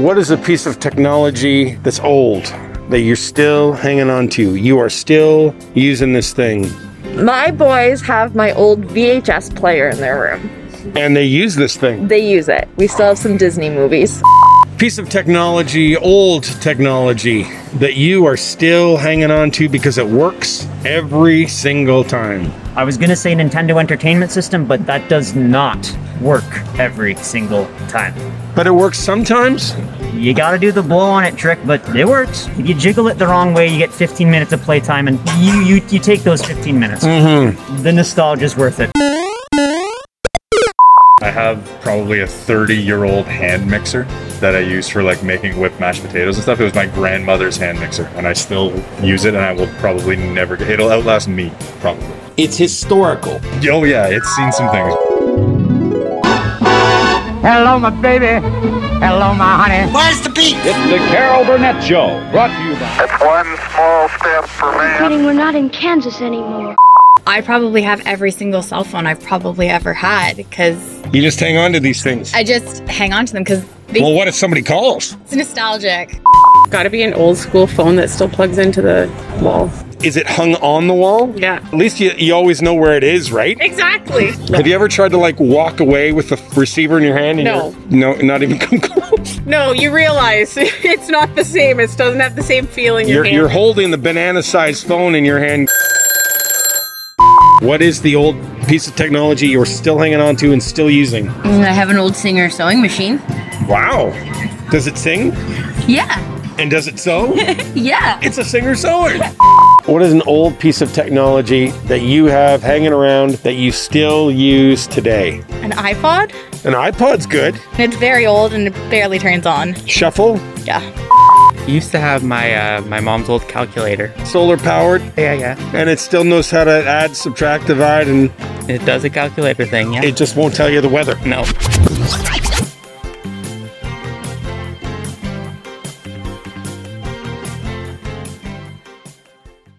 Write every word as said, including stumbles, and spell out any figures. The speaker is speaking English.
what is a piece of technology that's old that you're still hanging on to? You are still using this thing. My boys have my old V H S player in their room. And they use this thing. They use it. We still have some Disney movies. Piece of technology, old technology, that you are still hanging on to because it works every single time. I was gonna say Nintendo Entertainment System, but that does not work every single time. But it works sometimes? You gotta do the blow on it trick, but it works. If you jiggle it the wrong way, you get fifteen minutes of playtime, and you you, you take those fifteen minutes. Mm-hmm. The nostalgia's worth it. I have probably a thirty year old hand mixer that I use for like making whipped mashed potatoes and stuff. It was my grandmother's hand mixer, and I still use it, and I will probably never get, it'll outlast me, probably. It's historical. Oh yeah, it's seen some things. Hello, my baby. Hello, my honey. Where's the beat? It's the Carol Burnett Show, brought to you by... It's one small step for man. Kidding, we're not in Kansas anymore. I probably have every single cell phone I've probably ever had because... You just hang on to these things. I just hang on to them because... Well, what if somebody calls? It's nostalgic. Gotta be an old school phone that still plugs into the wall. Is it hung on the wall? Yeah. At least you, you always know where it is, right? Exactly. Have you ever tried to like walk away with the receiver in your hand? And No. No, not even come close. No, you realize it's not the same. It doesn't have the same feel in your You're, hand. you're holding the banana-sized phone in your hand. What is the old piece of technology you're still hanging on to and still using? I have an old Singer sewing machine. Wow. Does it sing? Yeah. And does it sew? Yeah. It's a Singer sewer. What is an old piece of technology that you have hanging around that you still use today? An iPod? An iPod's good. It's very old and it barely turns on. Shuffle? Yeah. Used to have my uh, my mom's old calculator. Solar powered? Yeah, yeah. And it still knows how to add, subtract, divide, and... It does a calculator thing, yeah. It just won't tell you the weather. No.